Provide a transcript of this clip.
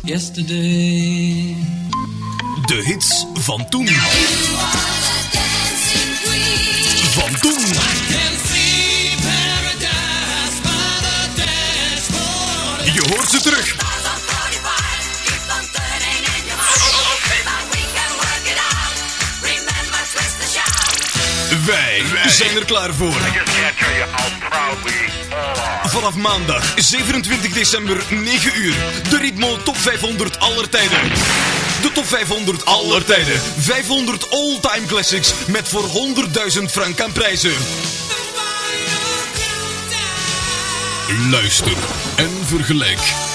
Yesterday. De hits van toen. Van toen. Je hoort ze terug. Wij zijn er klaar voor. Vanaf maandag 27 december 9 uur. De Ritmo Top 500 aller tijden. De Top 500 aller tijden. 500 all-time classics met voor 100.000 frank aan prijzen. Luister en vergelijk.